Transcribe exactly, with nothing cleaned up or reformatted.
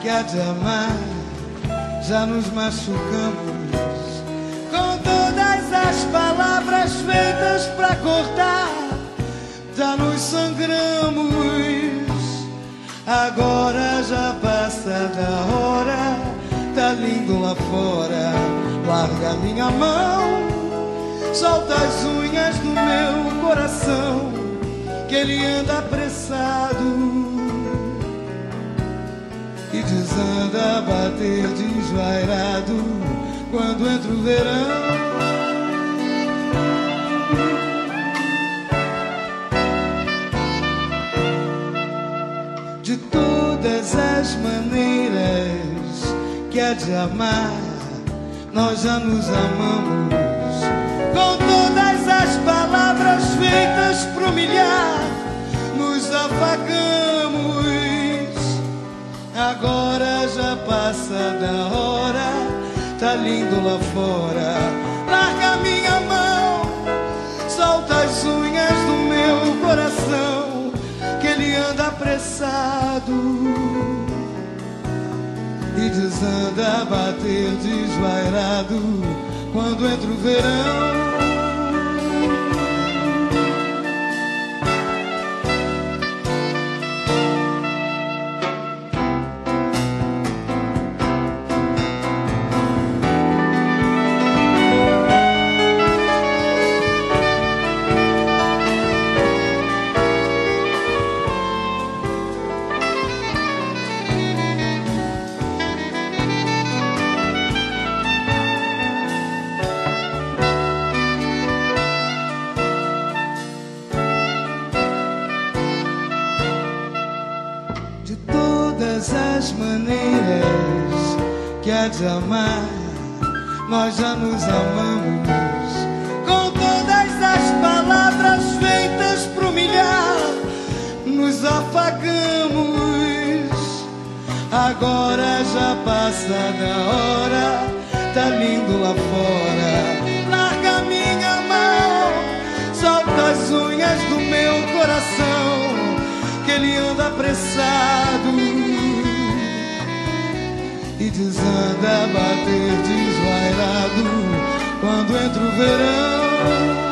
que há de amar. Já nos machucamos com todas as palavras feitas pra cortar. Já nos sangramos, agora já passa da hora. Tá lindo lá fora, larga minha mão, solta as unhas do meu coração, que ele anda apressado e desanda a bater desvairado quando entra o verão. De todas as maneiras que há de amar, nós já nos amamos. Com todas as palavras feitas pra humilhar, nos afagamos. Agora já passa da hora, tá lindo lá fora. Larga minha mão, solta as unhas do meu coração, que ele anda apressado e desanda a bater desvairado quando entra o verão. As maneiras que há de amar, nós já nos amamos. Com todas as palavras feitas pra humilhar, nos afagamos. Agora já passa da hora, tá lindo lá fora. Larga minha mão, solta as unhas do meu coração, que ele anda apressado e desanda a bater desvairado quando entra o verão.